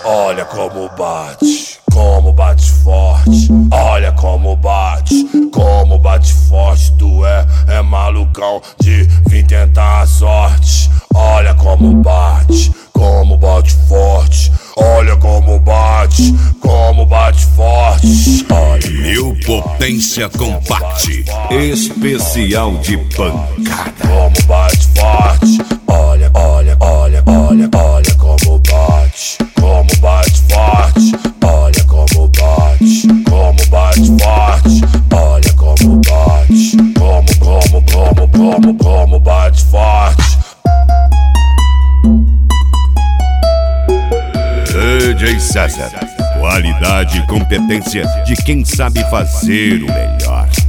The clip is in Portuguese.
Olha como bate forte. Olha como bate forte. Tu é malucão de vir tentar a sorte. Olha como bate forte. Olha como bate forte. Olha, New Potência Compact, especial de pancada. como bate forte. Olha como bate forte. Olha como bate forte. Olha como bate forte. DJ César, qualidade e competência de quem sabe fazer o melhor.